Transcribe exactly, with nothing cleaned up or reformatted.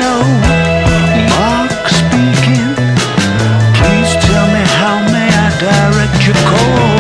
Hello, Mark speaking. Please tell me how may I direct your call?